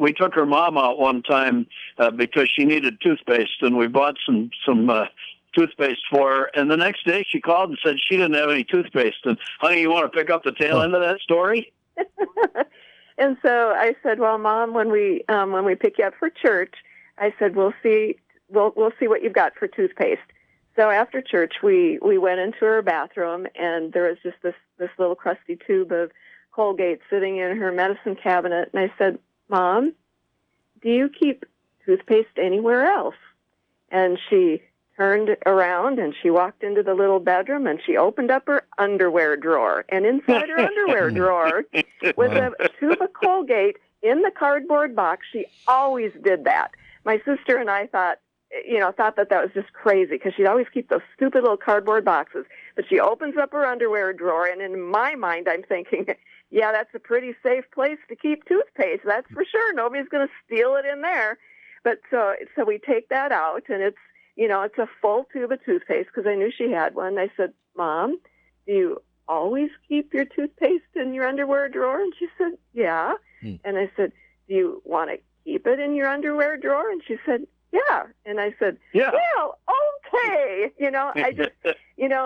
we took her mom out one time because she needed toothpaste, and we bought some toothpaste for her. And the next day she called and said she didn't have any toothpaste. And honey, you want to pick up the tail end of that story? And so I said, well, Mom, when we pick you up for church, I said, we'll see what you've got for toothpaste. So after church, we went into her bathroom, and there was just this little crusty tube of Colgate sitting in her medicine cabinet. And I said, Mom, do you keep toothpaste anywhere else? And she turned around and she walked into the little bedroom and she opened up her underwear drawer. And inside her underwear drawer was a tube of Colgate in the cardboard box. She always did that. My sister and I thought that was just crazy because she'd always keep those stupid little cardboard boxes. But she opens up her underwear drawer, and in my mind, I'm thinking, yeah, that's a pretty safe place to keep toothpaste. That's for sure. Nobody's going to steal it in there. But so we take that out, and it's a full tube of toothpaste because I knew she had one. I said, Mom, do you always keep your toothpaste in your underwear drawer? And she said, yeah. And I said, do you want to keep it in your underwear drawer? And she said, yeah. And I said, yeah, okay. I just,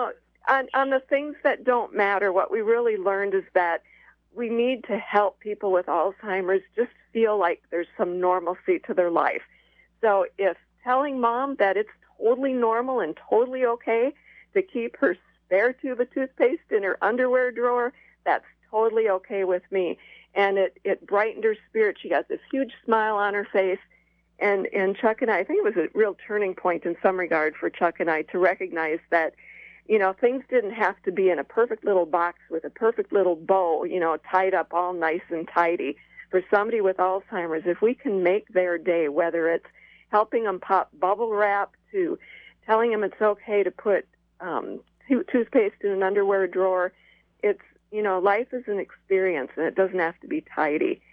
on the things that don't matter, what we really learned is that we need to help people with Alzheimer's just feel like there's some normalcy to their life. So if telling Mom that it's totally normal and totally okay to keep her spare tube of toothpaste in her underwear drawer, that's totally okay with me. And it brightened her spirit. She got this huge smile on her face. And Chuck and I think it was a real turning point in some regard for Chuck and I to recognize that, things didn't have to be in a perfect little box with a perfect little bow, tied up all nice and tidy. For somebody with Alzheimer's, if we can make their day, whether it's helping them pop bubble wrap to telling them it's okay to put toothpaste in an underwear drawer, it's, life is an experience and it doesn't have to be tidy.